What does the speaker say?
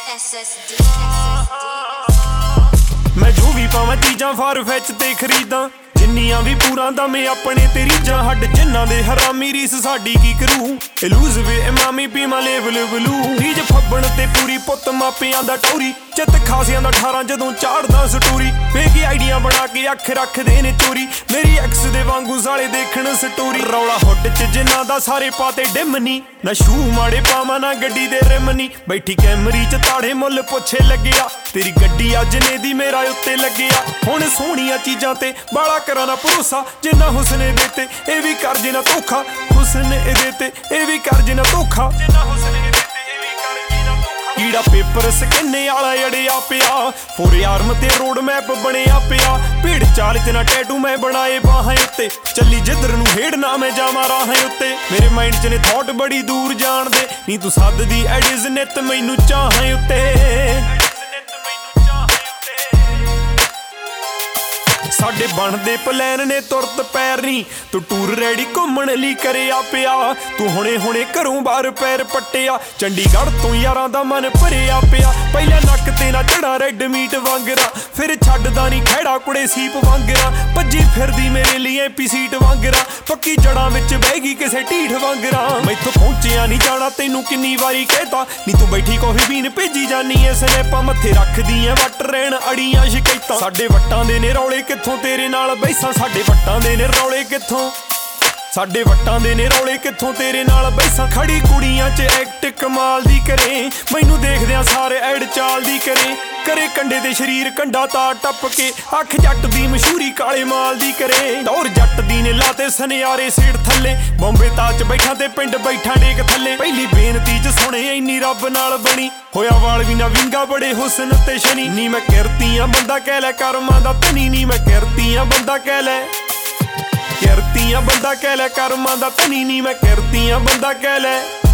मैं जो भी पावां चीजां फारफैच ते खरीदां जिन्नियां भी पूरा दमे अपने ते रीजां हड जिन्ना दे हरामी रीस साडी की करू लूज वे इमामी पीमा लेवल बलू रीज फब्बण ते पूरी पुत मापियां दा टौरी चित खासियां दा 18 जदों चाड़दा स्टोरी बेगी आइडिया बना के अख रखदे ने चोरी मेरी एक्स दे वांगू साले देखण स्टोरी रौला हुट च जिन्ना दा सारे पाते डिमनी ना शू माड़े पावां ना गड्डी दे रिमनी बैठी कैमरी च ताड़े मुल पुछे लग्गिया तेरी गड्डी अज ने दी मेरा उत्ते लग्गिया हुण सोहणियां चीजां ते बाला करा ना भरोसा जिन्ना हुस्न देते ए भी कर जे ना धोखा हुस्न देते ए भी कर जे ना धोखा कीड़ा पेपर स्किन्ने आला अड़िया पिया फोर आर्म ते रोड मैप बनिया पिया भीड़ चाल च ना टैटू मैं बनाए बाहां उत्ते चली जिधर नूं हेड़ ना मैं जावां राहां उत्ते मेरे माइंड च ने थॉट बड़ी दूर जाण दे नी तू सददी एडिज नित मैनू चाहां उत्ते साडे बनदे प्लान ने तुरत पैर नी तू टूर रेडी घूमण लई करिया पिया तू हुणे हुणे घरों बाहर पैर पट्टिया चंडीगढ़ तो यारां दा मन भरिया पिया पहले नक ते ना चढ़ा रेड मीट वांगरा फिर छड्डदा नी खैड़ा कुड़े सीप वांगरा भज्जी फिरदी मेरे लिए एपी सीट वांगरा पक्की जड़ां विच बहगी किसे ढीठ वांगरा मैथों पहुंचिया नहीं जाना तैनू किन्नी वारी कहता नी तू बैठी कॉफी पीन भेजी जानी ऐ स्नैपां मत्थे रखदी ऐ वट रहण अड़ियां शिकायतां साडे वट्टां दे ने रौले कित्थों तेरे नाल बैसां साडे वट्टां दे ने रौले कित्थों साडे वट्टां दे ने रौले कित्थों तेरे नाल बैसां खड़ी कुड़ियां च एक्ट कमाल दी करे मैनू देखदियां सारे ऐड चाल दी करे कंडे दे शरीर कंडा तार टप के अख जट दी मशहूरी काले माल दी करे दौर जट दी ने लाते सनियारे सेठ थल्ले बॉम्बे ताज बैठा ते पिंड बैठा डेक थल्ले पहली बेनती च सुने इन्नी रब नाल बनी होया वाल भी ना विंगा बड़े हुस्न ते शनी नी मैं किरतियां बंदा कह लै कर्मां दा धनी नी मैं किरतियां बंदा कह लै किरतियां बंदा कह लै कर्मां दा धनी नी मैं किरतियां बंदा कह लै